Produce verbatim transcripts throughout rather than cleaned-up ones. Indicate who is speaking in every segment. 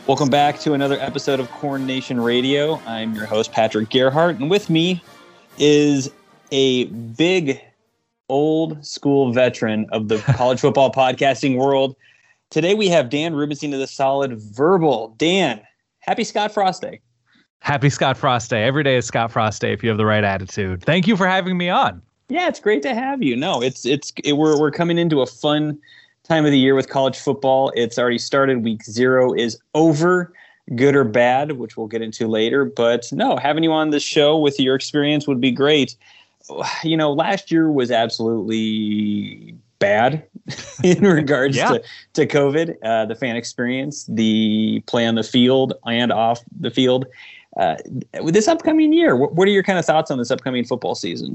Speaker 1: Welcome back to another episode of Corn Nation Radio. I'm your host, Patrick Gerhardt, and with me is a big, old school veteran of the college football podcasting world. Today we have Dan Rubenstein of the Solid Verbal. Dan, happy Scott Frost Day.
Speaker 2: Happy Scott Frost Day. Every day is Scott Frost Day if you have the right attitude. Thank you for having me on.
Speaker 1: Yeah, it's great to have you. No, it's it's it, we're we're coming into a fun time of the year with college football. It's already started. Week zero is over, good or bad, which we'll get into later. But no, having you on the show with your experience would be great. You know, last year was absolutely bad in regards
Speaker 2: yeah.
Speaker 1: to, to COVID, uh, the fan experience, the play on the field and off the field. Uh, with this upcoming year, what, what are your kind of thoughts on this upcoming football season?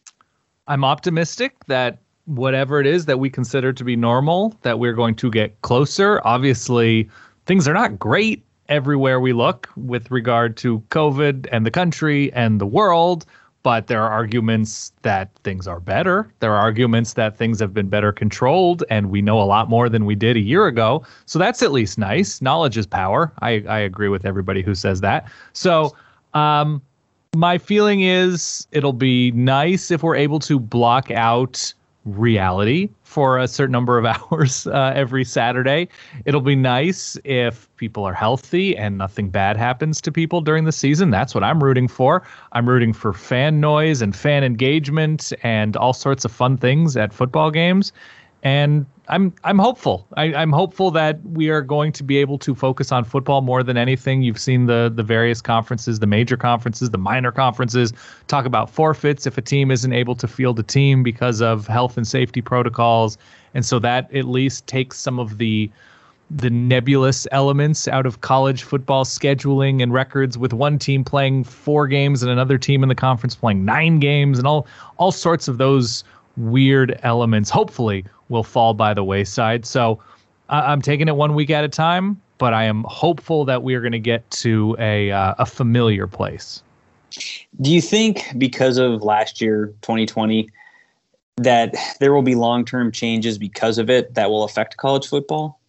Speaker 2: I'm optimistic that whatever it is that we consider to be normal, that we're going to get closer. Obviously, things are not great everywhere we look with regard to COVID and the country and the world, but there are arguments that things are better. There are arguments that things have been better controlled, and we know a lot more than we did a year ago. So that's at least nice. Knowledge is power. I, I agree with everybody who says that. So um, my feeling is it'll be nice if we're able to block out reality for a certain number of hours uh, every Saturday. It'll be nice if people are healthy and nothing bad happens to people during the season. That's what I'm rooting for. I'm rooting for fan noise and fan engagement and all sorts of fun things at football games. And I'm I'm hopeful. I, I'm hopeful that we are going to be able to focus on football more than anything. You've seen the the various conferences, the major conferences, the minor conferences, talk about forfeits if a team isn't able to field a team because of health and safety protocols. And so that at least takes some of the the nebulous elements out of college football scheduling and records, with one team playing four games and another team in the conference playing nine games, and all all sorts of those weird elements hopefully will fall by the wayside. So uh, I'm taking it one week at a time, but I am hopeful that we are going to get to a uh, a familiar place.
Speaker 1: Do you think because of last year, twenty twenty, that there will be long-term changes because of it that will affect college football?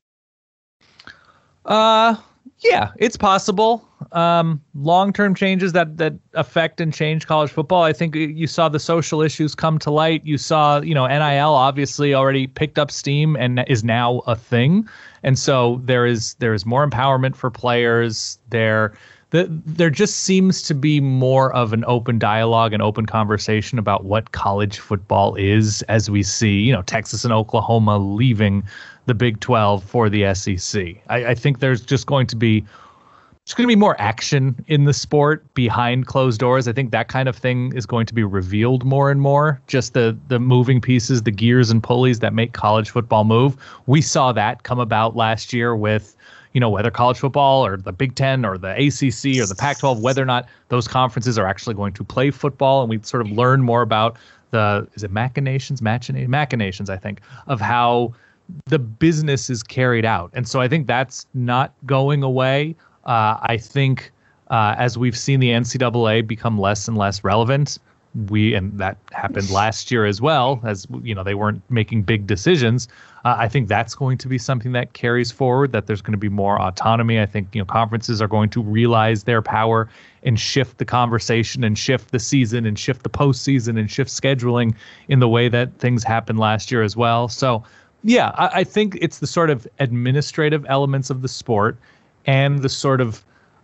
Speaker 2: Uh, yeah, it's possible. Um, long-term changes that that affect and change college football. I think you saw the social issues come to light. You saw, you know, N I L obviously already picked up steam and is now a thing. And so there is there is more empowerment for players. There, the, there just seems to be more of an open dialogue and open conversation about what college football is, as we see, you know, Texas and Oklahoma leaving the Big twelve for the S E C. I, I think there's just going to be There's going to be more action in the sport behind closed doors. I think that kind of thing is going to be revealed more and more. Just the the moving pieces, the gears and pulleys that make college football move. We saw that come about last year with, you know, whether college football or the Big Ten or the A C C or the Pac twelve, whether or not those conferences are actually going to play football. And we sort of learn more about the, is it machinations, machinations, machinations, I think, of how the business is carried out. And so I think that's not going away. Uh, I think uh, as we've seen the N C double A become less and less relevant, we and that happened last year as well, as you know, they weren't making big decisions. Uh, I think that's going to be something that carries forward, that there's going to be more autonomy. I think, you know, conferences are going to realize their power and shift the conversation and shift the season and shift the postseason and shift scheduling in the way that things happened last year as well. So, yeah, I, I think it's the sort of administrative elements of the sport and the sort of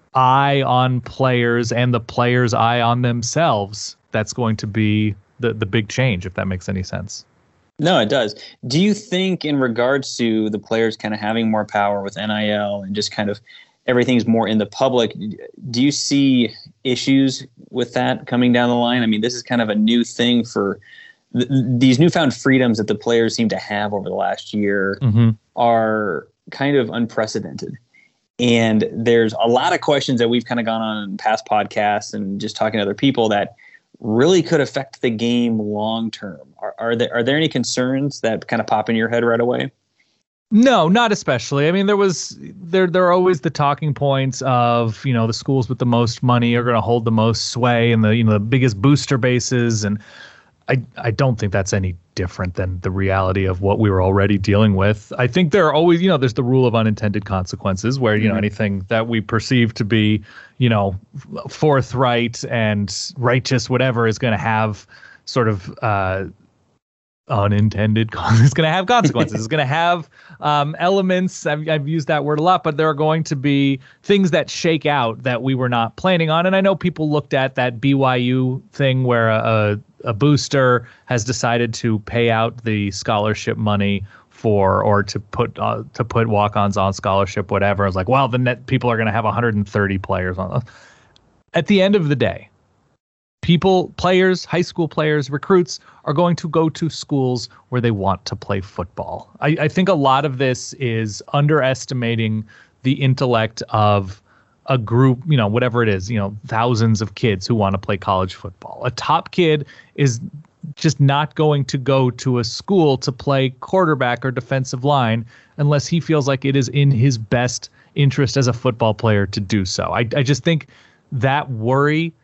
Speaker 2: eye on players and the players' eye on themselves that's going to be the, the big change, if that makes any sense.
Speaker 1: No, it does. Do you think in regards to the players kind of having more power with N I L and just kind of everything's more in the public, do you see issues with that coming down the line? I mean, this is kind of a new thing for th- these newfound freedoms that the players seem to have over the last year mm-hmm. are kind of unprecedented. And there's a lot of questions that we've kind of gone on in past podcasts and just talking to other people that really could affect the game long term. Are, are there are there any concerns that kind of pop in your head right away?
Speaker 2: No, not especially. I mean, there was there there are always the talking points of, you know, the schools with the most money are going to hold the most sway and the, you know, the biggest booster bases. And I, I don't think that's any different than the reality of what we were already dealing with. I think there are always, you know, there's the rule of unintended consequences where, you mm-hmm. know, anything that we perceive to be, you know, forthright and righteous, whatever, is going to have sort of uh, unintended, it's going to have consequences. It's going to have um, elements. I've, I've used that word a lot, but there are going to be things that shake out that we were not planning on. And I know people looked at that B Y U thing where a, a, a booster has decided to pay out the scholarship money for, or to put uh, to put walk-ons on scholarship, whatever. I was like, well, the net people are going to have one hundred thirty players on. At the end of the day, people, players, high school players, recruits are going to go to schools where they want to play football. I, I think a lot of this is underestimating the intellect of a group, you know, whatever it is, you know, thousands of kids who want to play college football. A top kid is just not going to go to a school to play quarterback or defensive line unless he feels like it is in his best interest as a football player to do so. I, I just think that worry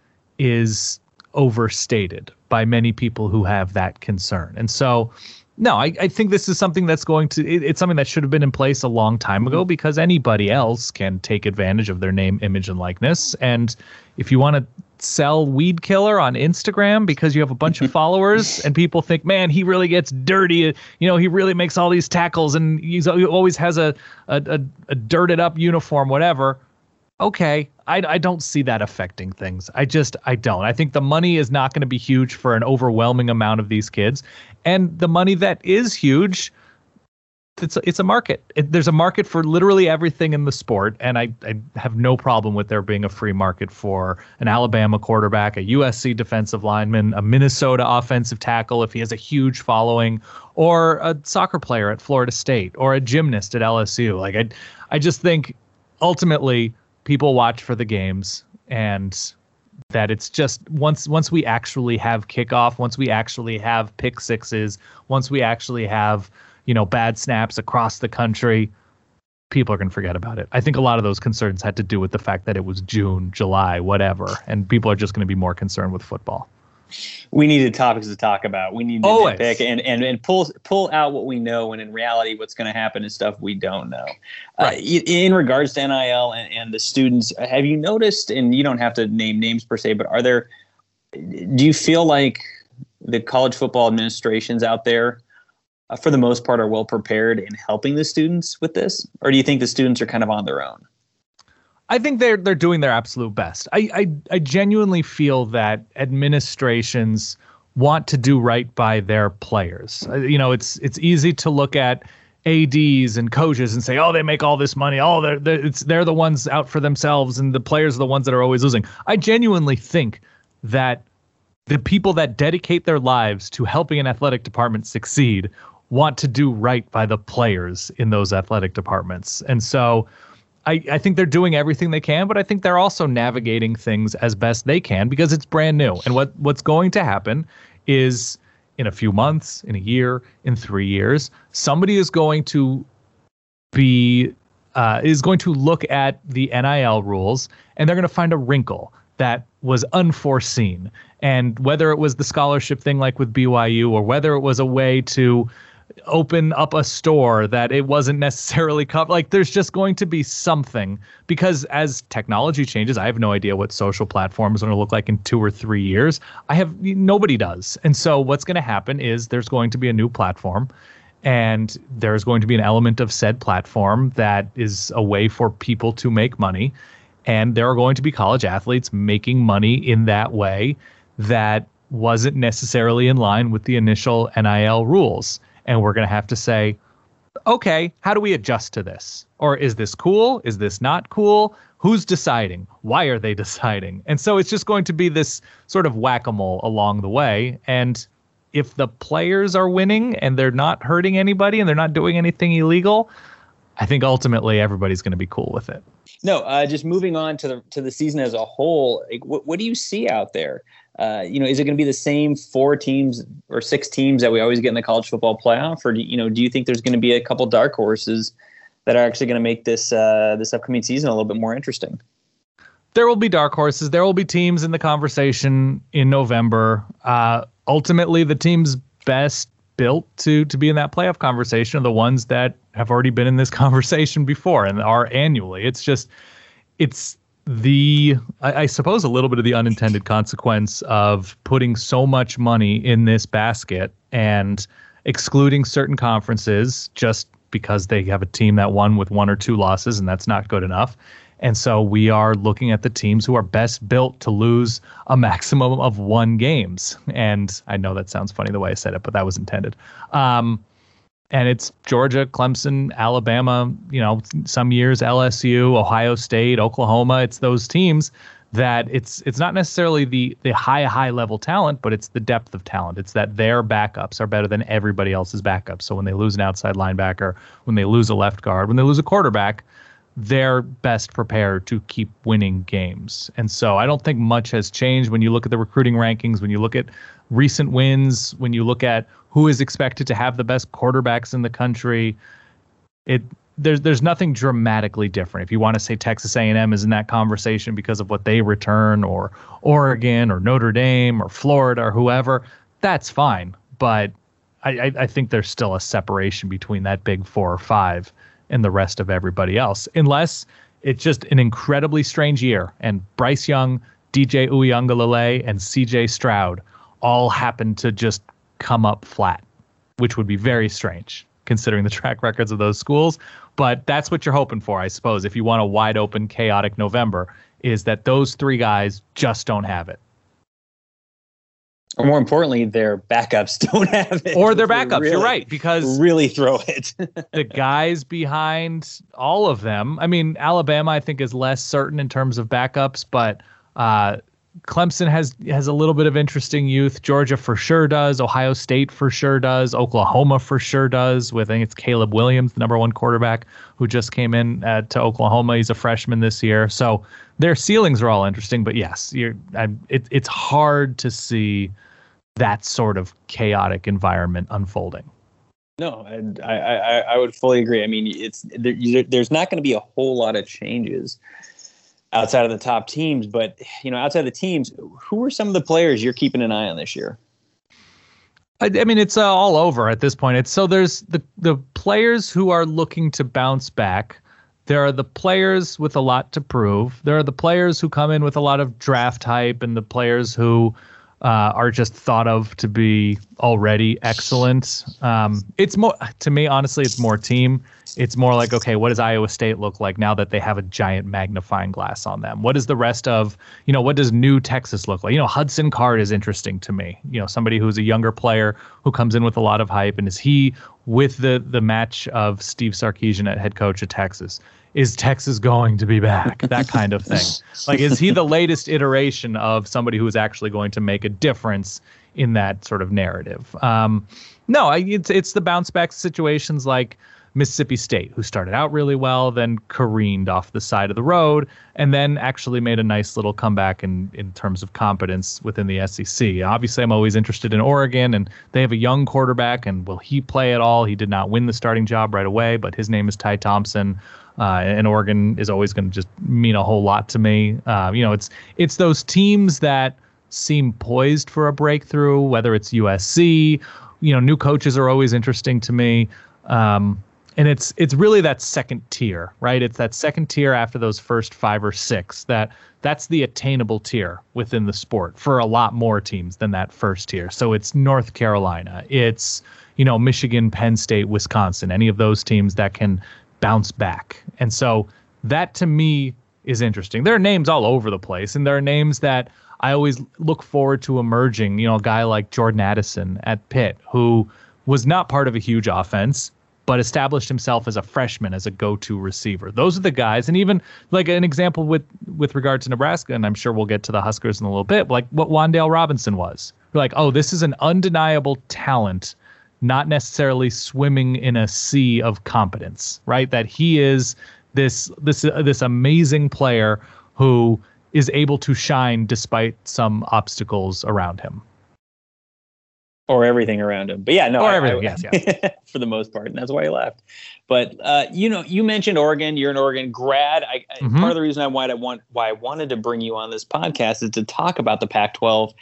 Speaker 2: is overstated by many people who have that concern. And so, no, I, I think this is something that's going to, it, it's something that should have been in place a long time ago, because anybody else can take advantage of their name, image, and likeness. And if you want to sell weed killer on Instagram because you have a bunch of followers and people think, man, he really gets dirty, you know, he really makes all these tackles and he's, he always has a, a, a, a dirted up uniform, whatever. Okay, I, I don't see that affecting things. I just, I don't. I think the money is not going to be huge for an overwhelming amount of these kids. And the money that is huge, it's a, it's a market. It, there's a market for literally everything in the sport. And I, I have no problem with there being a free market for an Alabama quarterback, a U S C defensive lineman, a Minnesota offensive tackle if he has a huge following, or a soccer player at Florida State, or a gymnast at L S U. Like, I, I just think ultimately people watch for the games, and that it's just once once we actually have kickoff, once we actually have pick sixes, once we actually have, you know, bad snaps across the country, people are going to forget about it. I think a lot of those concerns had to do with the fact that it was June, July, whatever, and people are just going to be more concerned with football.
Speaker 1: We needed topics to talk about. We need to
Speaker 2: Always.
Speaker 1: pick and, and, and pull pull out what we know, when in reality what's going to happen is stuff we don't know. Right. Uh, in regards to N I L and, and the students, have you noticed, and you don't have to name names per se, but are there, do you feel like the college football administrations out there, uh, for the most part, are well prepared in helping the students with this? Or do you think the students are kind of on their own?
Speaker 2: I think they're they're doing their absolute best. I, I I genuinely feel that administrations want to do right by their players. Uh, you know, it's it's easy to look at A Ds and coaches and say, oh, they make all this money. Oh, they're they're, it's, they're the ones out for themselves, and the players are the ones that are always losing. I genuinely think that the people that dedicate their lives to helping an athletic department succeed want to do right by the players in those athletic departments. And so I, I think they're doing everything they can, but I think they're also navigating things as best they can because it's brand new. And what, what's going to happen is in a few months, in a year, in three years, somebody is going to be uh, is going to look at the N I L rules, and they're going to find a wrinkle that was unforeseen. And whether it was the scholarship thing like with B Y U, or whether it was a way to open up a store that it wasn't necessarily covered. Like, there's just going to be something, because as technology changes, I have no idea what social platforms are going to look like in two or three years. I have, nobody does. And so what's going to happen is there's going to be a new platform, and there's going to be an element of said platform that is a way for people to make money. And there are going to be college athletes making money in that way that wasn't necessarily in line with the initial N I L rules. And we're going to have to say, okay, how do we adjust to this? Or is this cool? Is this not cool? Who's deciding? Why are they deciding? And so it's just going to be this sort of whack-a-mole along the way. And if the players are winning and they're not hurting anybody and they're not doing anything illegal, I think ultimately everybody's going to be cool with it.
Speaker 1: No, uh, just moving on to the to the season as a whole, like, what, what do you see out there? Uh, you know, is it going to be the same four teams or six teams that we always get in the college football playoff? Or, do, you know, do you think there's going to be a couple dark horses that are actually going to make this uh, this upcoming season a little bit more interesting?
Speaker 2: There will be dark horses. There will be teams in the conversation in November. Uh, ultimately the teams best built to to be in that playoff conversation are the ones that have already been in this conversation before and are annually. It's just, it's the, I, I suppose, a little bit of the unintended consequence of putting so much money in this basket and excluding certain conferences just because they have a team that won with one or two losses, and that's not good enough. And so we are looking at the teams who are best built to lose a maximum of one games. And I know that sounds funny the way I said it, but that was intended. Um, and it's Georgia, Clemson, Alabama, you know, some years L S U, Ohio State, Oklahoma. It's those teams that it's it's not necessarily the the high, high level talent, but it's the depth of talent. It's that their backups are better than everybody else's backups. So when they lose an outside linebacker, when they lose a left guard, when they lose a quarterback, they're best prepared to keep winning games. And so I don't think much has changed when you look at the recruiting rankings, when you look at recent wins, when you look at who is expected to have the best quarterbacks in the country. It there's there's nothing dramatically different. If you want to say Texas A and M is in that conversation because of what they return, or Oregon or Notre Dame or Florida or whoever, that's fine. But I, I, I think there's still a separation between that big four or five and the rest of everybody else, unless it's just an incredibly strange year and Bryce Young, D J Uiagalelei, and C J Stroud all happen to just come up flat, which would be very strange considering the track records of those schools. But that's what you're hoping for, I suppose, if you want a wide open, chaotic November, is that those three guys just don't have it.
Speaker 1: Or more importantly, their backups don't have it.
Speaker 2: Or their backups, really, you're right, because
Speaker 1: really throw it.
Speaker 2: The guys behind all of them, I mean, Alabama, I think, is less certain in terms of backups, but uh, Clemson has has a little bit of interesting youth. Georgia for sure does. Ohio State for sure does. Oklahoma for sure does. With, I think it's Caleb Williams, the number one quarterback, who just came in uh, to Oklahoma. He's a freshman this year. So their ceilings are all interesting. But yes, you're, I, it, it's hard to see that sort of chaotic environment unfolding.
Speaker 1: No, I I, I would fully agree. I mean, it's there, there's not going to be a whole lot of changes outside of the top teams, but you know, outside of the teams, who are some of the players you're keeping an eye on this year?
Speaker 2: I, I mean, it's uh, all over at this point. It's so there's the the players who are looking to bounce back. There are the players with a lot to prove. There are the players who come in with a lot of draft hype, and the players who uh, are just thought of to be already excellent. Um, it's more, to me, honestly, it's more team. It's more like, okay, what does Iowa State look like now that they have a giant magnifying glass on them? What is the rest of, you know, what does new Texas look like? You know, Hudson Card is interesting to me. You know, somebody who's a younger player who comes in with a lot of hype. And is he with the the match of Steve Sarkisian at head coach of Texas? Is Texas going to be back? That kind of thing. Like, is he the latest iteration of somebody who is actually going to make a difference in that sort of narrative? Um, no, I, it's it's the bounce back situations like Mississippi State, who started out really well, then careened off the side of the road, and then actually made a nice little comeback in, in terms of competence within the S E C. Obviously, I'm always interested in Oregon, and they have a young quarterback, and will he play at all? He did not win the starting job right away, but his name is Ty Thompson, uh, and Oregon is always going to just mean a whole lot to me. Uh, you know, it's it's those teams that seem poised for a breakthrough, whether it's U S C. You know, new coaches are always interesting to me. Um, And it's it's really that second tier, right? It's that second tier after those first five or six. That that's the attainable tier within the sport for a lot more teams than that first tier. So it's North Carolina, it's, you know, Michigan, Penn State, Wisconsin, any of those teams that can bounce back. And so that to me is interesting. There are names all over the place, and there are names that I always look forward to emerging. You know, a guy like Jordan Addison at Pitt, who was not part of a huge offense, but established himself as a freshman, as a go-to receiver. Those are the guys. And even like an example with, with regard to Nebraska, and I'm sure we'll get to the Huskers in a little bit, like what Wan'Dale Robinson was. We're like, oh, this is an undeniable talent, not necessarily swimming in a sea of competence, right? That he is this this uh, this amazing player who is able to shine despite some obstacles around him.
Speaker 1: Or everything around him. But yeah, no.
Speaker 2: Or
Speaker 1: I,
Speaker 2: everything,
Speaker 1: I,
Speaker 2: yes, yes.
Speaker 1: For the most part. And that's why he left. But, uh, you know, you mentioned Oregon. You're an Oregon grad. I, mm-hmm. Part of the reason I wanted, I want, why I wanted to bring you on this podcast is to talk about the Pac twelve.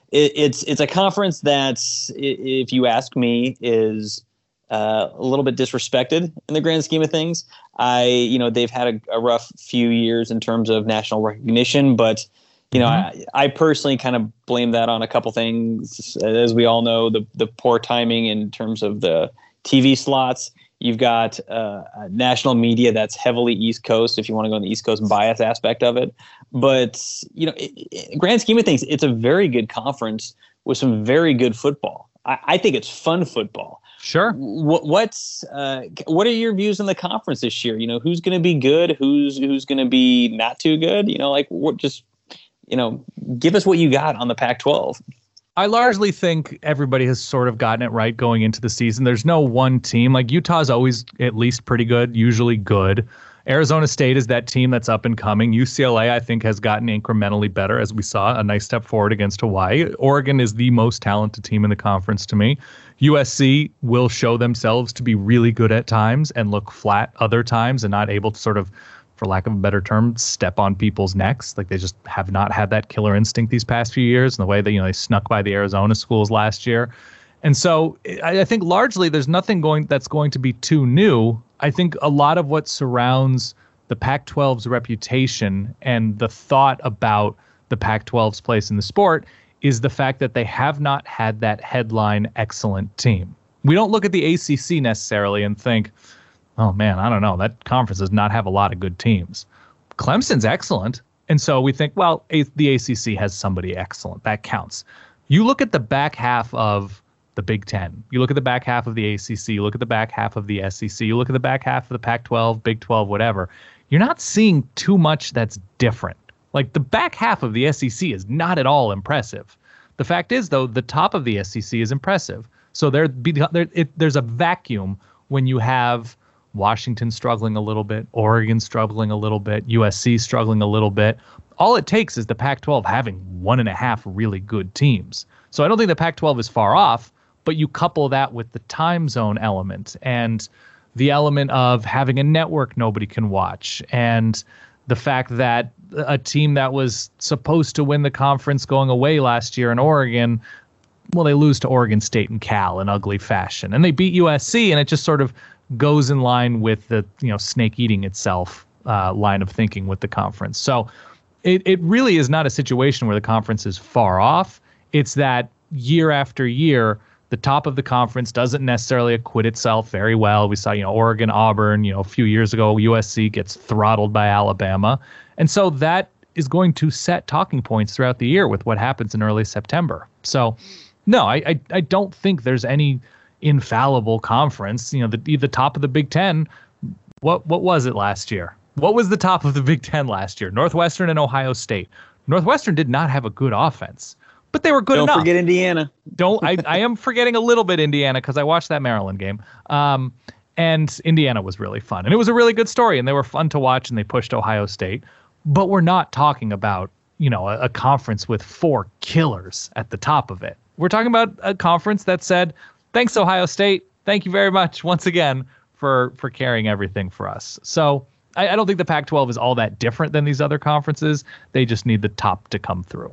Speaker 1: it, it's it's a conference that's, if you ask me, is uh, a little bit disrespected in the grand scheme of things. I, you know, they've had a, a rough few years in terms of national recognition, but you know, mm-hmm. I, I personally kind of blame that on a couple things. As we all know, the the poor timing in terms of the T V slots. You've got uh, national media that's heavily East Coast, if you want to go on the East Coast bias aspect of it. But, you know, in grand scheme of things, it's a very good conference with some very good football. I, I think it's fun football.
Speaker 2: Sure.
Speaker 1: What what's uh, what are your views on the conference this year? You know, who's going to be good? Who's who's going to be not too good? You know, like what just, you know, give us what you got on the Pac twelve.
Speaker 2: I largely think everybody has sort of gotten it right going into the season. There's no one team. Like Utah's always at least pretty good, usually good. Arizona State is that team that's up and coming. U C L A, I think, has gotten incrementally better, as we saw, a nice step forward against Hawaii. Oregon is the most talented team in the conference to me. U S C will show themselves to be really good at times and look flat other times and not able to sort of, for lack of a better term, step on people's necks. Like they just have not had that killer instinct these past few years, and the way that, you know, they snuck by the Arizona schools last year. And so I, I think largely there's nothing going that's going to be too new. I think a lot of what surrounds the Pac twelve's reputation and the thought about the Pac twelve's place in the sport is the fact that they have not had that headline excellent team. We don't look at the A C C necessarily and think, oh, man, I don't know. That conference does not have a lot of good teams. Clemson's excellent. And so we think, well, a- the A C C has somebody excellent. That counts. You look at the back half of the Big Ten. You look at the back half of the A C C. You look at the back half of the S E C. You look at the back half of the Pac twelve, Big twelve, whatever. You're not seeing too much that's different. Like the back half of the S E C is not at all impressive. The fact is, though, the top of the S E C is impressive. So there, there it, there's a vacuum when you have Washington struggling a little bit, Oregon struggling a little bit, U S C struggling a little bit. All it takes is the Pac twelve having one and a half really good teams. So I don't think the Pac twelve is far off, but you couple that with the time zone element and the element of having a network nobody can watch, and the fact that a team that was supposed to win the conference going away last year in Oregon, well, they lose to Oregon State and Cal in ugly fashion, and they beat U S C, and it just sort of goes in line with the, you know, snake eating itself uh, line of thinking with the conference. So it, it really is not a situation where the conference is far off. It's that year after year, the top of the conference doesn't necessarily acquit itself very well. We saw, you know, Oregon, Auburn, you know, a few years ago, U S C gets throttled by Alabama. And so that is going to set talking points throughout the year with what happens in early September. So no, I I, I don't think there's any infallible conference. You know, the the top of the Big Ten, what what was it last year? What was the top of the Big Ten last year? Northwestern and Ohio State. Northwestern did not have a good offense, but they were good
Speaker 1: Don't
Speaker 2: enough.
Speaker 1: Don't forget Indiana.
Speaker 2: Don't I, I am forgetting a little bit Indiana because I watched that Maryland game. Um, and Indiana was really fun. And it was a really good story, and they were fun to watch, and they pushed Ohio State. But we're not talking about, you know, a, a conference with four killers at the top of it. We're talking about a conference that said, thanks, Ohio State. Thank you very much once again for for carrying everything for us. So I, I don't think the Pac twelve is all that different than these other conferences. They just need the top to come through.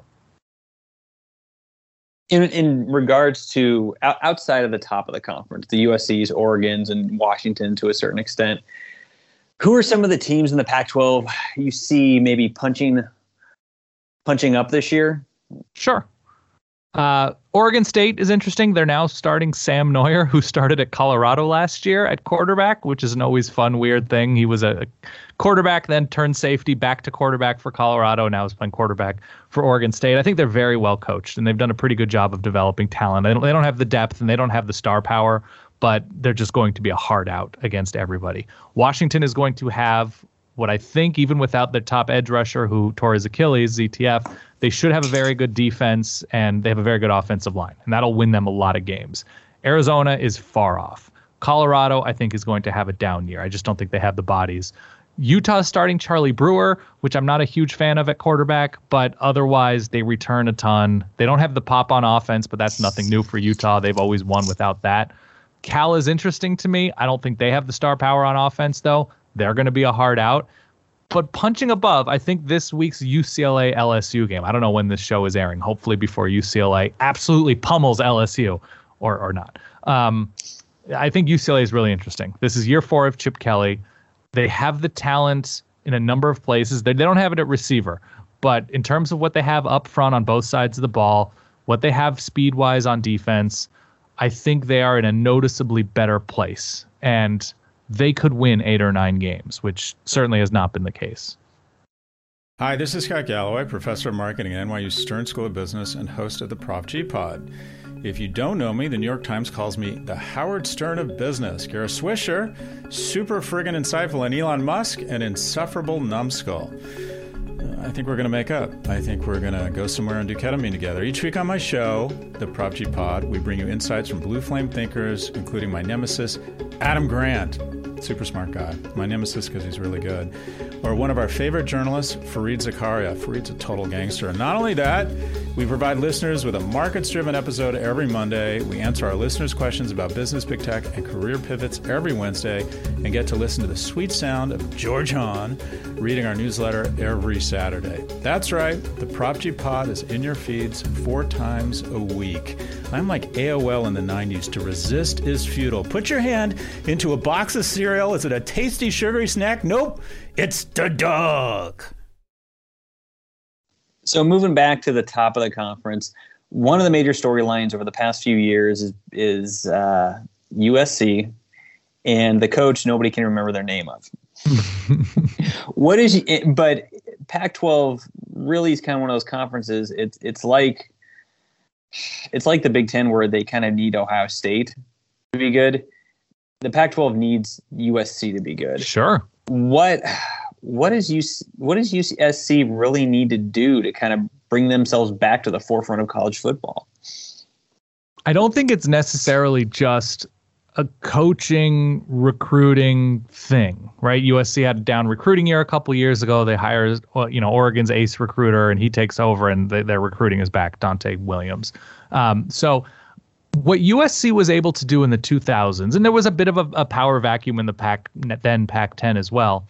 Speaker 1: In in regards to outside of the top of the conference, the U S Cs, Oregons, and Washington to a certain extent, who are some of the teams in the Pac twelve you see maybe punching punching up this year?
Speaker 2: Sure. Uh, Oregon State is interesting. They're now starting Sam Neuer, who started at Colorado last year at quarterback, which is an always fun, weird thing. He was a quarterback, then turned safety, back to quarterback for Colorado. Now he's playing quarterback for Oregon State. I think they're very well coached, and they've done a pretty good job of developing talent. They don't, they don't have the depth, and they don't have the star power, but they're just going to be a hard out against everybody. Washington is going to have what I think, even without their top edge rusher who tore his Achilles, Z T F, they should have a very good defense, and they have a very good offensive line, and that'll win them a lot of games. Arizona is far off. Colorado, I think, is going to have a down year. I just don't think they have the bodies. Utah starting Charlie Brewer, which I'm not a huge fan of at quarterback, but otherwise they return a ton. They don't have the pop on offense, but that's nothing new for Utah. They've always won without that. Cal is interesting to me. I don't think they have the star power on offense, though. They're going to be a hard out. But punching above, I think this week's U C L A L S U game, I don't know when this show is airing, hopefully before U C L A absolutely pummels L S U or or not. Um, I think U C L A is really interesting. This is year four of Chip Kelly. They have the talent in a number of places. They, they don't have it at receiver, but in terms of what they have up front on both sides of the ball, what they have speed-wise on defense, I think they are in a noticeably better place. And they could win eight or nine games, which certainly has not been the case.
Speaker 3: Hi, this is Scott Galloway, professor of marketing at N Y U Stern School of Business and host of the Prof G Pod. If you don't know me, the New York Times calls me the Howard Stern of business. Kara Swisher, super friggin' insightful, and Elon Musk, an insufferable numbskull. I think we're going to make up. I think we're going to go somewhere and do ketamine together. Each week on my show, the Prop G Pod, we bring you insights from blue flame thinkers, including my nemesis, Adam Grant. Super smart guy. My nemesis because he's really good. Or one of our favorite journalists, Fareed Zakaria. Fareed's a total gangster. And not only that, we provide listeners with a markets-driven episode every Monday. We answer our listeners' questions about business, big tech, and career pivots every Wednesday, and get to listen to the sweet sound of George Hahn reading our newsletter every Saturday. That's right. The Prop G Pod is in your feeds four times a week. I'm like A O L in the nineties. To resist is futile. Put your hand into a box of cereal. Is it a tasty, sugary snack? Nope. It's the dog.
Speaker 1: So moving back to the top of the conference, one of the major storylines over the past few years is, is uh, U S C and the coach nobody can remember their name of. What is, but Pac twelve really is kind of one of those conferences. It's it's like it's like the Big Ten where they kind of need Ohio State to be good. The Pac twelve needs U S C to be good.
Speaker 2: Sure.
Speaker 1: What what does U C, what does U S C really need to do to kind of bring themselves back to the forefront of college football?
Speaker 2: I don't think it's necessarily just a coaching, recruiting thing, right? U S C had a down recruiting year a couple years ago. They hired, you know, Oregon's ace recruiter, and he takes over, and they, their recruiting is back, Dante Williams. Um, so what U S C was able to do in the two thousands, and there was a bit of a, a power vacuum in the Pac, then Pac ten as well,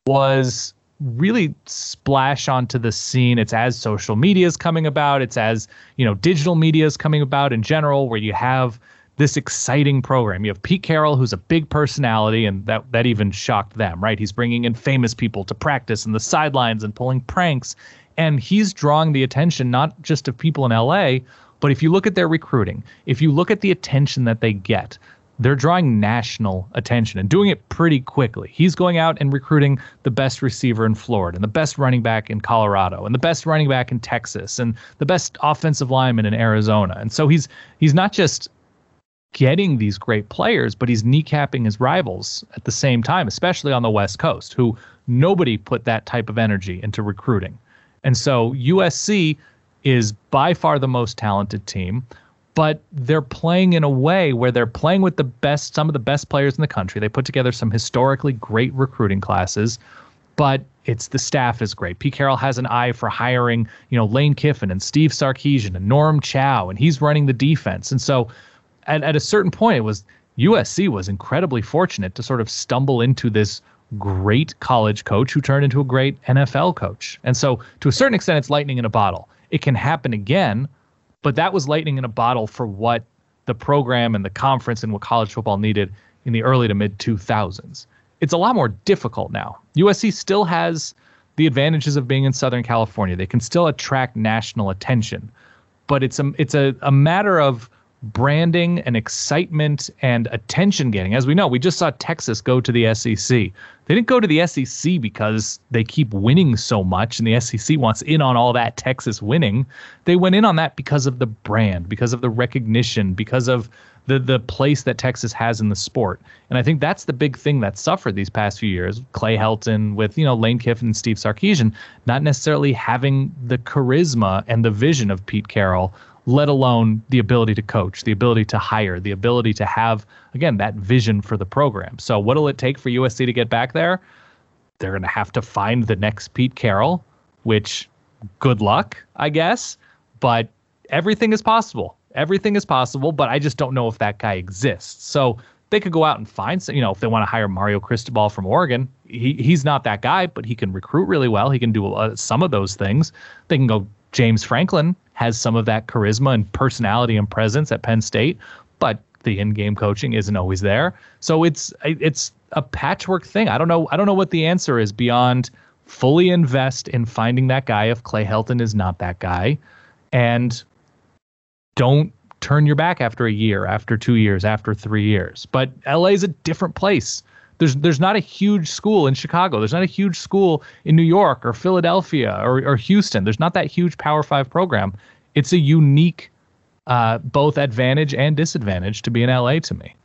Speaker 2: was really splash onto the scene. It's as social media is coming about. It's as, you know, digital media is coming about in general, where you have this exciting program. You have Pete Carroll, who's a big personality, and that that even shocked them, right? He's bringing in famous people to practice in the sidelines and pulling pranks, and he's drawing the attention not just of people in L A, but if you look at their recruiting, if you look at the attention that they get, they're drawing national attention and doing it pretty quickly. He's going out and recruiting the best receiver in Florida and the best running back in Colorado and the best running back in Texas and the best offensive lineman in Arizona. And so he's he's not just getting these great players, but he's kneecapping his rivals at the same time, especially on the West Coast, who nobody put that type of energy into recruiting. And so U S C is by far the most talented team, but they're playing in a way where they're playing with the best, some of the best players in the country. They put together some historically great recruiting classes, but it's the staff is great. Pete Carroll has an eye for hiring, you know, Lane Kiffin and Steve Sarkisian and Norm Chow, and he's running the defense. And so at, at a certain point, it was U S C was incredibly fortunate to sort of stumble into this great college coach who turned into a great N F L coach. And so to a certain extent, it's lightning in a bottle. It can happen again, but that was lightning in a bottle for what the program and the conference and what college football needed in the early to mid two thousands. It's a lot more difficult now. U S C still has the advantages of being in Southern California. They can still attract national attention, but it's a, it's a, a matter of branding and excitement and attention getting. As we know, we just saw Texas go to the S E C. They didn't go to the S E C because they keep winning so much and the S E C wants in on all that Texas winning. They went in on that because of the brand, because of the recognition, because of the the place that Texas has in the sport. And I think that's the big thing that suffered these past few years. Clay Helton with, you know, Lane Kiffin and Steve Sarkisian, not necessarily having the charisma and the vision of Pete Carroll, let alone the ability to coach, the ability to hire, the ability to have, again, that vision for the program. So what'll it take for U S C to get back there? They're going to have to find the next Pete Carroll, which good luck, I guess. But everything is possible. Everything is possible, but I just don't know if that guy exists. So they could go out and find some, you know, if they want to hire Mario Cristobal from Oregon, he he's not that guy, but he can recruit really well. He can do uh, some of those things. They can go. James Franklin has some of that charisma and personality and presence at Penn State, but the in-game coaching isn't always there. So it's it's a patchwork thing. I don't know. I don't know what the answer is beyond fully invest in finding that guy if Clay Helton is not that guy, and don't turn your back after a year, after two years, after three years. But L A is a different place. There's there's not a huge school in Chicago. There's not a huge school in New York or Philadelphia or, or Houston. There's not that huge Power Five program. It's a unique uh, both advantage and disadvantage to be in L A to me.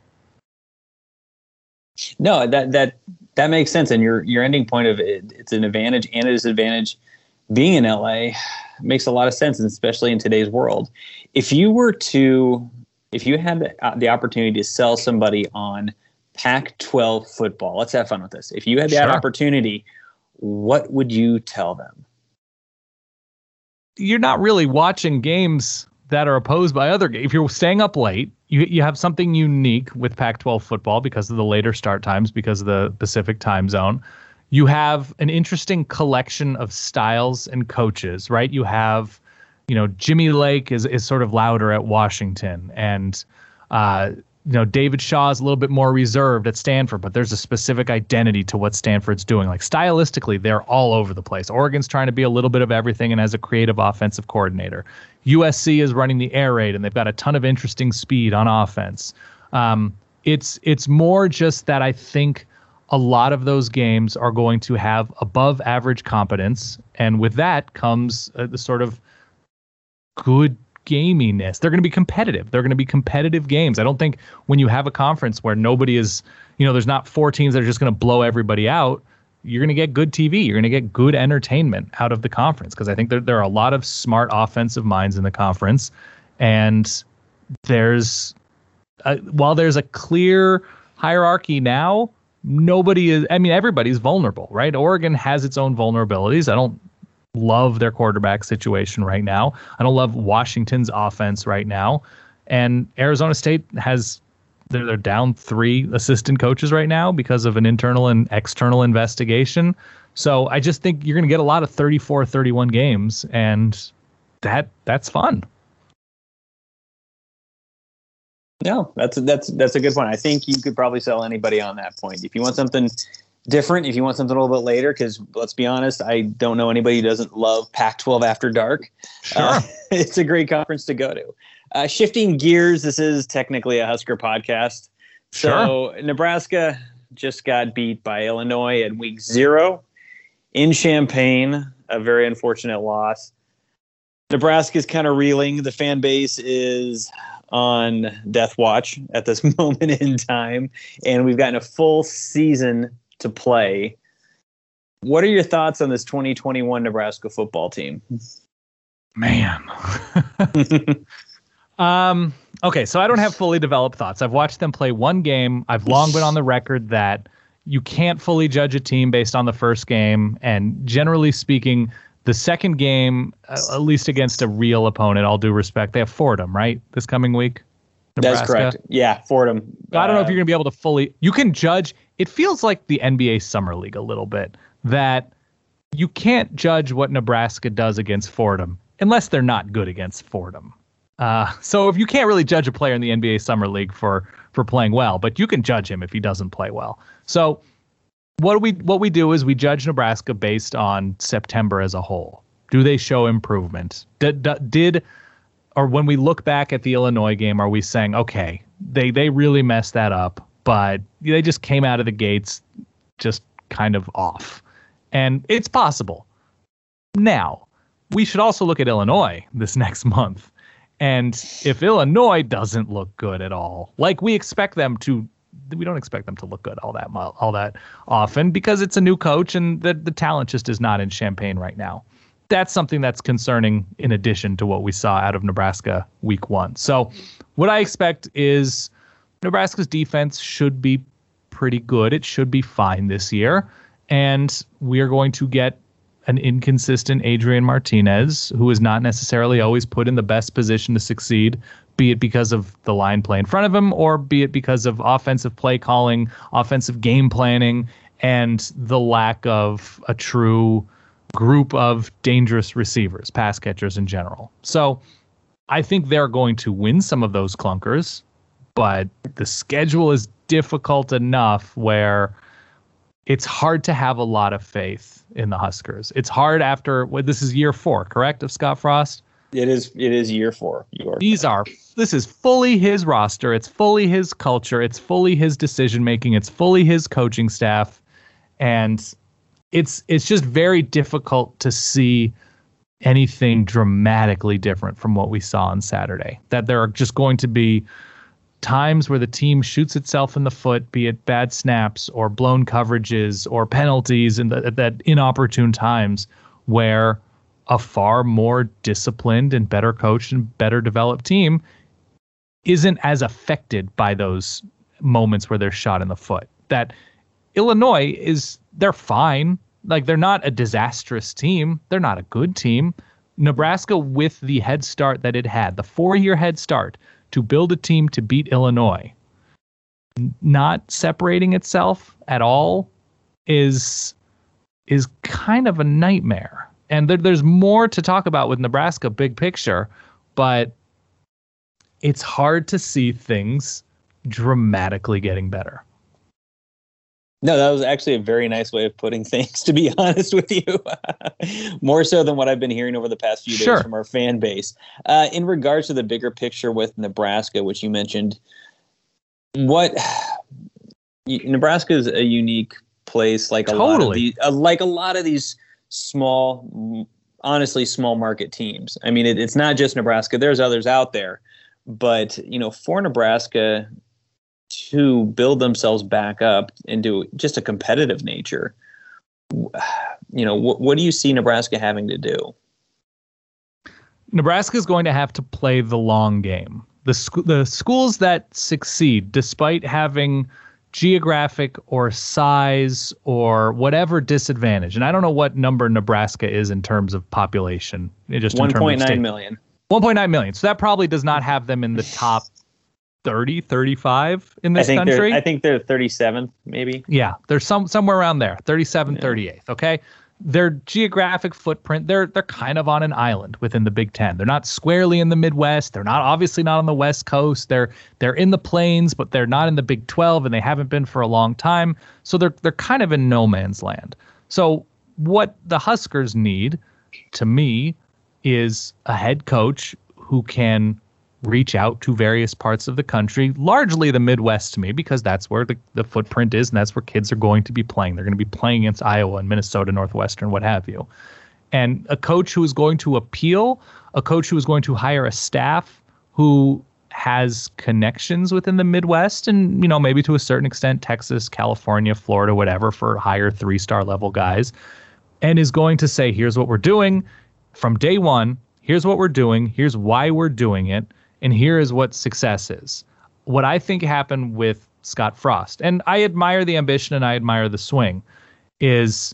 Speaker 1: No, that that that makes sense. And your your ending point of it, it's an advantage and a disadvantage. Being in L A makes a lot of sense, and especially in today's world. If you were to, if you had the, the opportunity to sell somebody on Pac twelve football, let's have fun with this. If you had that
Speaker 2: Sure.
Speaker 1: opportunity, what would you tell them?
Speaker 2: You're not really watching games that are opposed by other games. If you're staying up late, you you have something unique with Pac twelve football because of the later start times, because of the Pacific time zone. You have an interesting collection of styles and coaches, right? You have, you know, Jimmy Lake is is sort of louder at Washington, and uh, you know, David Shaw is a little bit more reserved at Stanford, but there's a specific identity to what Stanford's doing. Like stylistically, they're all over the place. Oregon's trying to be a little bit of everything and has a creative offensive coordinator. U S C is running the air raid, and they've got a ton of interesting speed on offense. Um, it's it's more just that I think a lot of those games are going to have above average competence, and with that comes uh, the sort of good gaminess. They're going to be competitive. They're going to be competitive games. I don't think when you have a conference where nobody is, you know, there's not four teams that are just going to blow everybody out, you're going to get good T V. You're going to get good entertainment out of the conference, because I think there, there are a lot of smart offensive minds in the conference. And there's, a, while there's a clear hierarchy now, nobody is, I mean, everybody's vulnerable, right? Oregon has its own vulnerabilities. I don't love their quarterback situation right now. I don't love Washington's offense right now. And Arizona State has, they're, they're down three assistant coaches right now because of an internal and external investigation. So I just think you're going to get a lot of thirty-four thirty-one games, and that that's fun.
Speaker 1: No, that's that's that's a good point. I think you could probably sell anybody on that point. If you want something different, if you want something a little bit later, because let's be honest, I don't know anybody who doesn't love Pac twelve after dark.
Speaker 2: Sure.
Speaker 1: Uh, it's a great conference to go to. Uh, shifting gears, this is technically a Husker podcast. So sure. Nebraska just got beat by Illinois at week zero in Champaign, a very unfortunate loss. Nebraska's kind of reeling. The fan base is on death watch at this moment in time, and we've gotten a full season to play. What are your thoughts on this twenty twenty-one Nebraska football team?
Speaker 2: Man. um, okay, so I don't have fully developed thoughts. I've watched them play one game. I've long been on the record that you can't fully judge a team based on the first game, and generally speaking, the second game, uh, at least against a real opponent, all due respect, they have Fordham, right, this coming week?
Speaker 1: Nebraska. That's correct. Yeah, Fordham.
Speaker 2: I don't know uh, if you're going to be able to fully... You can judge... It feels like the N B A Summer League a little bit, that you can't judge what Nebraska does against Fordham unless they're not good against Fordham. Uh, so if you can't really judge a player in the N B A Summer League for for playing well, but you can judge him if he doesn't play well. So what we what we do is we judge Nebraska based on September as a whole. Do they show improvement? Did, did or when we look back at the Illinois game, are we saying, okay, they they really messed that up, but they just came out of the gates just kind of off? And it's possible. Now, we should also look at Illinois this next month. And if Illinois doesn't look good at all, like we expect them to, we don't expect them to look good all that all that often, because it's a new coach and the, the talent just is not in Champaign right now. That's something that's concerning in addition to what we saw out of Nebraska week one. So what I expect is Nebraska's defense should be pretty good. It should be fine this year. And we are going to get an inconsistent Adrian Martinez, who is not necessarily always put in the best position to succeed, be it because of the line play in front of him or be it because of offensive play calling, offensive game planning, and the lack of a true group of dangerous receivers, pass catchers in general. So I think they're going to win some of those clunkers, but the schedule is difficult enough where it's hard to have a lot of faith in the Huskers. It's hard after, well, this is year four, correct, of Scott Frost?
Speaker 1: It is It is year four. You are
Speaker 2: These are, this is fully his roster. It's fully his culture. It's fully his decision-making. It's fully his coaching staff. And it's it's just very difficult to see anything dramatically different from what we saw on Saturday. That there are just going to be times where the team shoots itself in the foot, be it bad snaps or blown coverages or penalties, and at that inopportune times where a far more disciplined and better coached and better developed team isn't as affected by those moments where they're shot in the foot. That Illinois is, they're fine. Like, they're not a disastrous team. They're not a good team. Nebraska, with the head start that it had, the four-year head start to build a team to beat Illinois, not separating itself at all is is kind of a nightmare. And there, there's more to talk about with Nebraska, big picture, but it's hard to see things dramatically getting better.
Speaker 1: No, that was actually a very nice way of putting things, to be honest with you. More so than what I've been hearing over the past few days
Speaker 2: Sure.
Speaker 1: from our fan base. Uh, in regards to the bigger picture with Nebraska, which you mentioned, what Nebraska is a unique place, like a
Speaker 2: Totally.
Speaker 1: lot of these, uh, like a lot of these small, honestly, small market teams. I mean, it, it's not just Nebraska. There's others out there, but you know, for Nebraska to build themselves back up into just a competitive nature, you know, what, what do you see Nebraska having to do?
Speaker 2: Nebraska is going to have to play the long game. The sc- the schools that succeed, despite having geographic or size or whatever disadvantage, and I don't know what number Nebraska is in terms of population. It just
Speaker 1: one point nine million.
Speaker 2: one point nine million. So that probably does not have them in the top thirty, thirty-five in this
Speaker 1: I think
Speaker 2: country.
Speaker 1: They're, I think they're thirty-seventh, maybe.
Speaker 2: Yeah, there's some somewhere around there, thirty-seventh,
Speaker 1: Yeah.
Speaker 2: thirty-eighth, okay? Their geographic footprint, they're they're kind of on an island within the Big Ten. They're not squarely in the Midwest. They're not obviously not on the West Coast. They're they're in the plains, but they're not in the Big twelve, and they haven't been for a long time. So they're they're kind of in no man's land. So what the Huskers need, to me, is a head coach who can reach out to various parts of the country, largely the Midwest to me, because that's where the, the footprint is, and that's where kids are going to be playing. They're going to be playing against Iowa and Minnesota, Northwestern, what have you. And a coach who is going to appeal, a coach who is going to hire a staff who has connections within the Midwest and, you know, maybe to a certain extent, Texas, California, Florida, whatever, for higher three-star level guys, and is going to say, here's what we're doing from day one. Here's what we're doing. Here's why we're doing it. And here is what success is. What I think happened with Scott Frost, and I admire the ambition and I admire the swing, is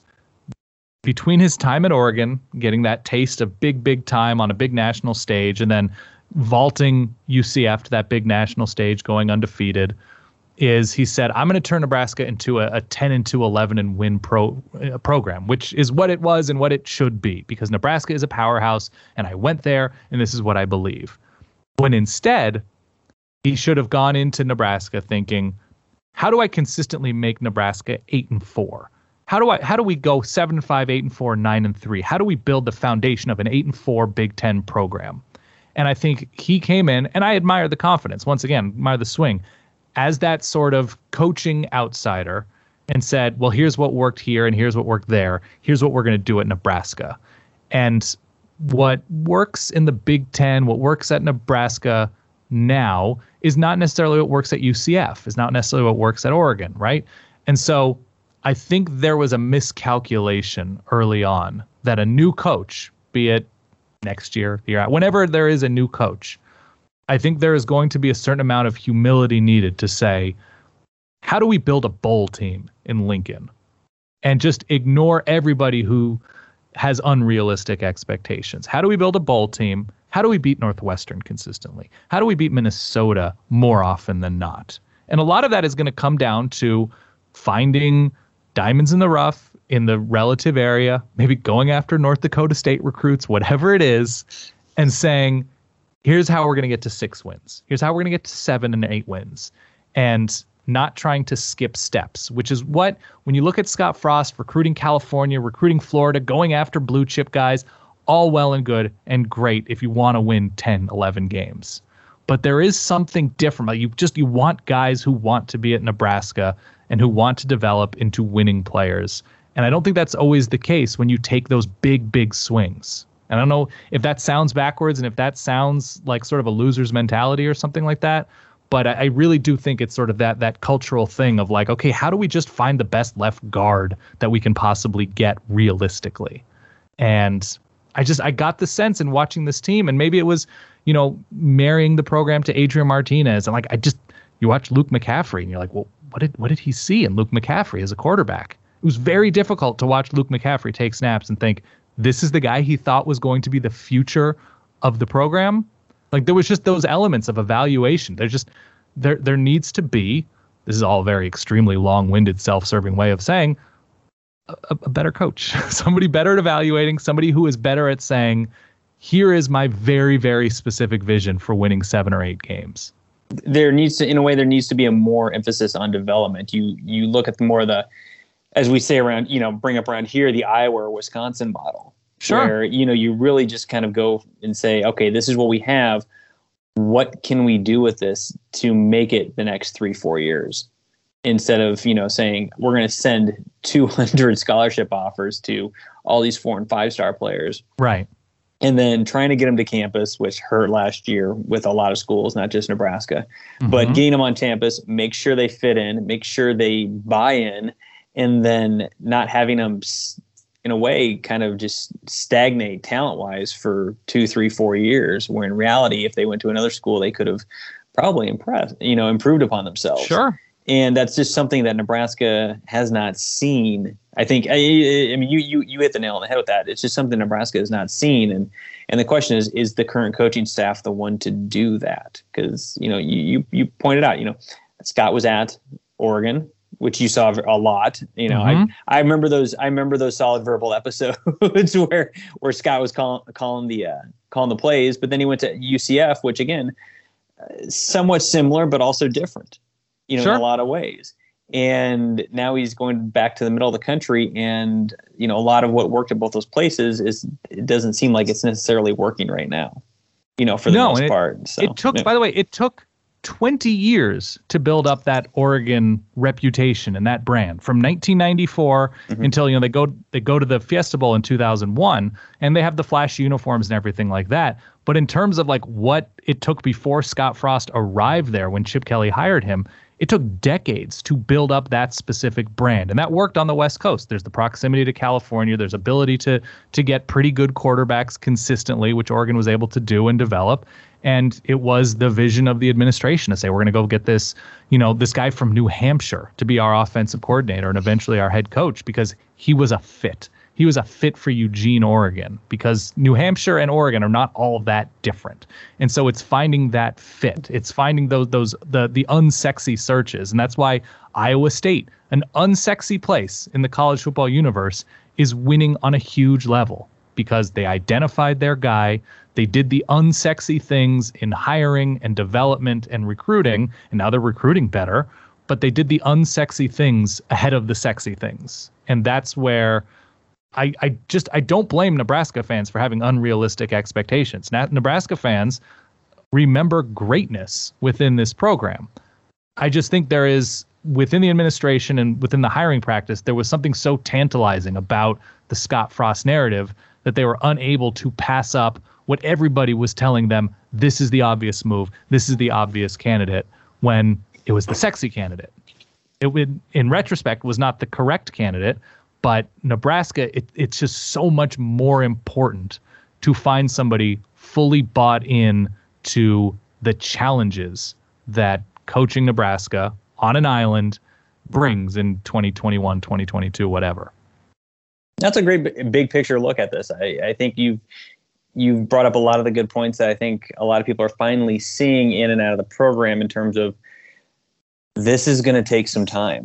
Speaker 2: between his time at Oregon, getting that taste of big, big time on a big national stage, and then vaulting U C F to that big national stage, going undefeated, is he said, I'm going to turn Nebraska into a, a ten and two, eleven and win pro uh, program, which is what it was and what it should be, because Nebraska is a powerhouse, and I went there, and this is what I believe. When instead, he should have gone into Nebraska thinking, how do I consistently make Nebraska eight and four? How do I how do we go seven and five, eight and four, nine and three? How do we build the foundation of an eight and four Big Ten program? And I think he came in, and I admire the confidence. Once again, admire the swing as that sort of coaching outsider, and said, well, here's what worked here and here's what worked there. Here's what we're going to do at Nebraska. And what works in the Big Ten, what works at Nebraska now, is not necessarily what works at U C F, is not necessarily what works at Oregon, right? And so I think there was a miscalculation early on that a new coach, be it next year, the year out, whenever there is a new coach, I think there is going to be a certain amount of humility needed to say, how do we build a bowl team in Lincoln? And just ignore everybody who has unrealistic expectations. How do we build a bowl team? How do we beat Northwestern consistently? How do we beat Minnesota more often than not? And a lot of that is going to come down to finding diamonds in the rough in the relative area, maybe going after North Dakota State recruits, whatever it is, and saying, here's how we're going to get to six wins. Here's how we're going to get to seven and eight wins. And not trying to skip steps, which is what, when you look at Scott Frost recruiting California, recruiting Florida, going after blue chip guys, all well and good and great if you want to win ten, eleven games. But there is something different. Like you just, you want guys who want to be at Nebraska and who want to develop into winning players. And I don't think that's always the case when you take those big, big swings. And I don't know if that sounds backwards and if that sounds like sort of a loser's mentality or something like that. But I, I really do think it's sort of that that cultural thing of like, okay, how do we just find the best left guard that we can possibly get realistically? And I just, I got the sense in watching this team, and maybe it was, you know, marrying the program to Adrian Martinez. And like, I just, you watch Luke McCaffrey and you're like, well, what did, what did he see in Luke McCaffrey as a quarterback? It was very difficult to watch Luke McCaffrey take snaps and think, this is the guy he thought was going to be the future of the program. Like there was just those elements of evaluation. There's just, there, there needs to be, this is all a very extremely long-winded, self-serving way of saying, a, a better coach, somebody better at evaluating, somebody who is better at saying, here is my very, very specific vision for winning seven or eight games.
Speaker 1: There needs to, in a way, there needs to be a more emphasis on development. You, you look at the more the, as we say around, you know, bring up around here, the Iowa or Wisconsin model.
Speaker 2: Sure.
Speaker 1: Where, you know, you really just kind of go and say, okay, this is what we have. What can we do with this to make it the next three, four years? Instead of, you know, saying we're going to send two hundred scholarship offers to all these four and five star players.
Speaker 2: Right.
Speaker 1: And then trying to get them to campus, which hurt last year with a lot of schools, not just Nebraska, mm-hmm. but getting them on campus, make sure they fit in, make sure they buy in, and then not having them, in a way, kind of just stagnate talent-wise for two, three, four years, where in reality, if they went to another school, they could have probably impressed, you know, improved upon themselves.
Speaker 2: Sure.
Speaker 1: And that's just something that Nebraska has not seen. I think, I, I mean, you, you you hit the nail on the head with that. It's just something Nebraska has not seen. And and the question is, is the current coaching staff the one to do that? Because, you know, you, you, you pointed out, you know, Scott was at Oregon, which you saw a lot. You know, mm-hmm. I I remember those. I remember those solid verbal episodes where where Scott was calling calling the uh, calling the plays, but then he went to U C F, which again, uh, somewhat similar but also different, you know, sure. in a lot of ways. And now he's going back to the middle of the country, and you know, a lot of what worked at both those places is it doesn't seem like it's necessarily working right now. You know, for the
Speaker 2: no,
Speaker 1: most
Speaker 2: it,
Speaker 1: part. So,
Speaker 2: it took.
Speaker 1: Yeah.
Speaker 2: By the way, it took twenty years to build up that Oregon reputation and that brand from nineteen ninety-four mm-hmm. until, you know, they go they go to the Fiesta Bowl in two thousand one, and they have the flashy uniforms and everything like that. But in terms of like what it took before Scott Frost arrived there when Chip Kelly hired him, it took decades to build up that specific brand. And that worked on the West Coast. There's the proximity to California. There's ability to to get pretty good quarterbacks consistently, which Oregon was able to do and develop. And it was the vision of the administration to say, we're going to go get this, you know, this guy from New Hampshire to be our offensive coordinator and eventually our head coach, because he was a fit. He was a fit for Eugene, Oregon, because New Hampshire and Oregon are not all that different. And so it's finding that fit. It's finding those those the the unsexy searches. And that's why Iowa State, an unsexy place in the college football universe, is winning on a huge level because they identified their guy. They did the unsexy things in hiring and development and recruiting, and now they're recruiting better, but they did the unsexy things ahead of the sexy things. And that's where I, I just, I don't blame Nebraska fans for having unrealistic expectations. Now, Nebraska fans remember greatness within this program. I just think there is, within the administration and within the hiring practice, there was something so tantalizing about the Scott Frost narrative that they were unable to pass up what everybody was telling them. This is the obvious move. This is the obvious candidate, when it was the sexy candidate. It would, in retrospect, was not the correct candidate. But Nebraska, it, it's just so much more important to find somebody fully bought in to the challenges that coaching Nebraska on an island brings in twenty twenty-one, twenty twenty-two, whatever.
Speaker 1: That's a great big picture look at this. I, I think you've, you've brought up a lot of the good points that I think a lot of people are finally seeing in and out of the program in terms of this is going to take some time.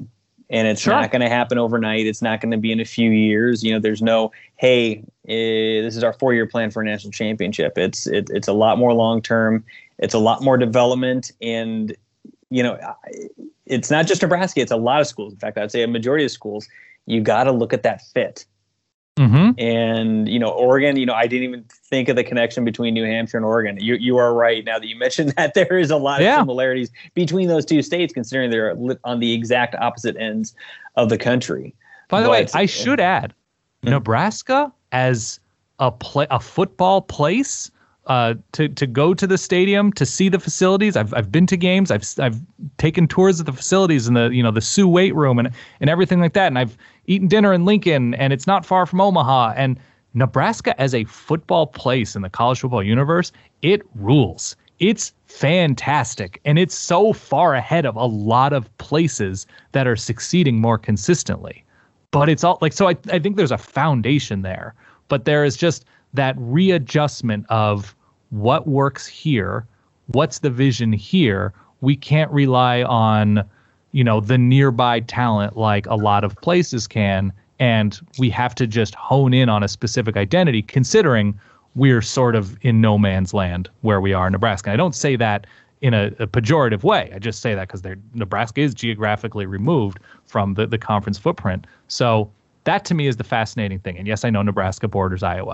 Speaker 1: and it's
Speaker 2: Sure.
Speaker 1: not going to happen overnight. It's not going to be in a few years. You know, there's no, hey, eh, this is our four-year plan for a national championship. It's it, it's a lot more long-term. It's a lot more development, and you know, it's not just Nebraska. It's a lot of schools. In fact, I'd say a majority of schools. You got to look at that fit.
Speaker 2: Mm-hmm.
Speaker 1: And, you know, Oregon, you know, I didn't even think of the connection between New Hampshire and Oregon. You you are right. Now that you mentioned that, there is a lot
Speaker 2: Yeah.
Speaker 1: of similarities between those two states, considering they're li- on the exact opposite ends of the country.
Speaker 2: By the
Speaker 1: But-
Speaker 2: way, I should add,
Speaker 1: Hmm.
Speaker 2: Nebraska as a play, a football place, uh, to to go to the stadium to see the facilities. I've I've been to games. I've I've taken tours of the facilities and the you know the Sioux weight room and and everything like that. And I've eaten dinner in Lincoln, and it's not far from Omaha. And Nebraska as a football place in the college football universe, it rules. It's fantastic, and it's so far ahead of a lot of places that are succeeding more consistently. But it's all like, so I, I think there's a foundation there, but there is just that readjustment of what works here, what's the vision here. We can't rely on, you know, the nearby talent like a lot of places can, and we have to just hone in on a specific identity, considering we're sort of in no man's land where we are in Nebraska. And I don't say that in a, a pejorative way. I just say that because Nebraska is geographically removed from the, the conference footprint. So that to me is the fascinating thing. And yes, I know Nebraska borders Iowa,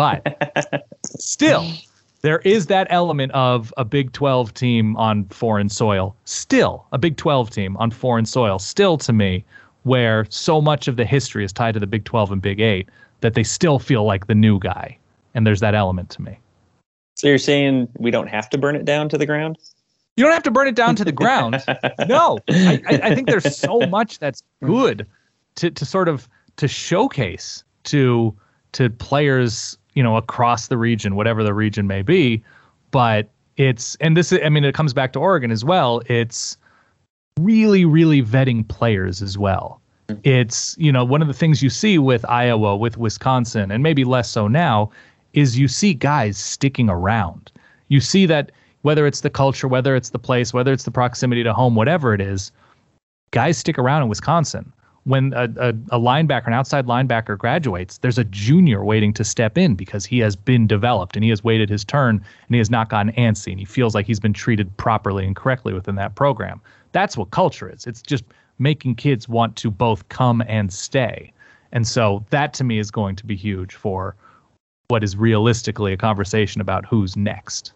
Speaker 2: but still, there is that element of a Big twelve team on foreign soil. Still, a Big twelve team on foreign soil. Still, to me, where so much of the history is tied to the Big twelve and Big eight that they still feel like the new guy. And there's that element to me.
Speaker 1: So you're saying we don't have to burn it down to the ground?
Speaker 2: You don't have to burn it down to the ground. No, I, I, I think there's so much that's good to, to sort of to showcase to to players, you know, across the region, whatever the region may be. But it's, and this, I mean, it comes back to Oregon as well. It's really, really vetting players as well. It's, you know, one of the things you see with Iowa, with Wisconsin, and maybe less so now, is you see guys sticking around. You see that whether it's the culture, whether it's the place, whether it's the proximity to home, whatever it is, guys stick around in Wisconsin. When a, a, a linebacker, an outside linebacker graduates, there's a junior waiting to step in because he has been developed and he has waited his turn and he has not gotten antsy and he feels like he's been treated properly and correctly within that program. That's what culture is. It's just making kids want to both come and stay. And so that to me is going to be huge for what is realistically a conversation about who's next.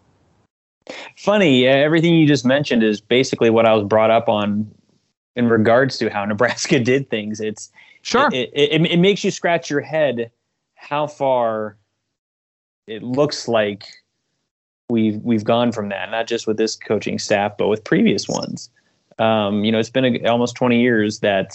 Speaker 1: Funny, uh, everything you just mentioned is basically what I was brought up on in regards to how Nebraska did things. It's
Speaker 2: Sure.
Speaker 1: It, it, it, it makes you scratch your head how far it looks like we've we've gone from that, not just with this coaching staff, but with previous ones. Um, you know, it's been a, almost twenty years that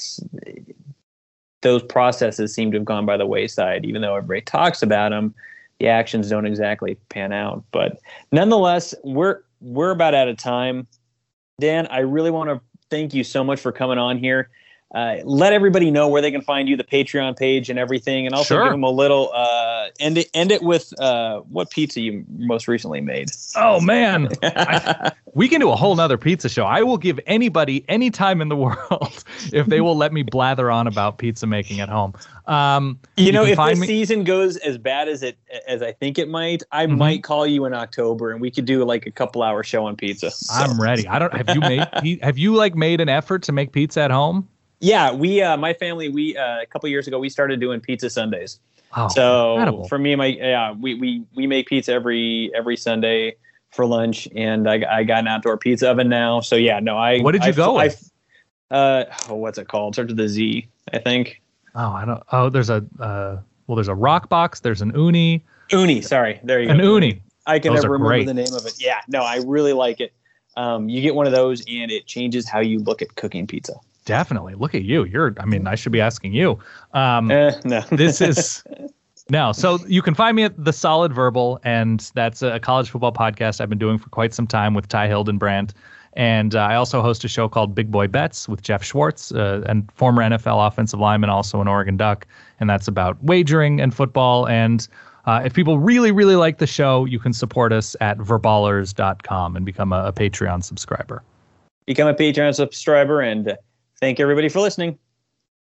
Speaker 1: those processes seem to have gone by the wayside, even though everybody talks about them. The actions don't exactly pan out. But nonetheless, we're we're about out of time. Dan, I really want to thank you so much for coming on here. Uh, let everybody know where they can find you, the Patreon page and everything, and also
Speaker 2: Sure.
Speaker 1: give them a little uh, end it end it with uh, what pizza you most recently made.
Speaker 2: Oh, man. I, we can do a whole nother pizza show. I will give anybody any time in the world if they will let me blather on about pizza making at home. Um,
Speaker 1: You, know,
Speaker 2: can
Speaker 1: if
Speaker 2: find
Speaker 1: this
Speaker 2: me-
Speaker 1: season goes as bad as it as I think it might, I
Speaker 2: Mhm.
Speaker 1: might call you in October and we could do like a couple hour show on pizza. So-
Speaker 2: I'm ready. I don't have you made pi- have you like made an effort to make pizza at home?
Speaker 1: Yeah, we uh, my family we uh, a couple years ago we started doing pizza Sundays.
Speaker 2: Oh,
Speaker 1: so
Speaker 2: incredible.
Speaker 1: for me and my yeah we, we we make pizza every every Sunday for lunch, and I I got an outdoor pizza oven now. So yeah, no, I
Speaker 2: What did you
Speaker 1: I,
Speaker 2: go
Speaker 1: I,
Speaker 2: with?
Speaker 1: Uh, oh, what's it called? Starts with a Z, I think.
Speaker 2: Oh, I don't. Oh, there's a uh, well, there's a rock box. There's an uni.
Speaker 1: Uni, sorry, there you
Speaker 2: An
Speaker 1: go.
Speaker 2: uni.
Speaker 1: I can
Speaker 2: Those
Speaker 1: never
Speaker 2: are
Speaker 1: remember
Speaker 2: great.
Speaker 1: the name of it. Yeah, no, I really like it. Um, you get one of those, and it changes how you look at cooking pizza.
Speaker 2: Definitely. Look at you. You're. I mean, I should be asking you. Um,
Speaker 1: Eh, no,
Speaker 2: this is no. So you can find me at The Solid Verbal, and that's a college football podcast I've been doing for quite some time with Ty Hildenbrandt. And uh, I also host a show called Big Boy Bets with Jeff Schwartz, uh, and former N F L offensive lineman, also an Oregon Duck. And that's about wagering and football. And uh, if people really, really like the show, you can support us at verballers dot com and become a, a Patreon subscriber.
Speaker 1: become a Patreon subscriber, and uh, thank everybody for listening.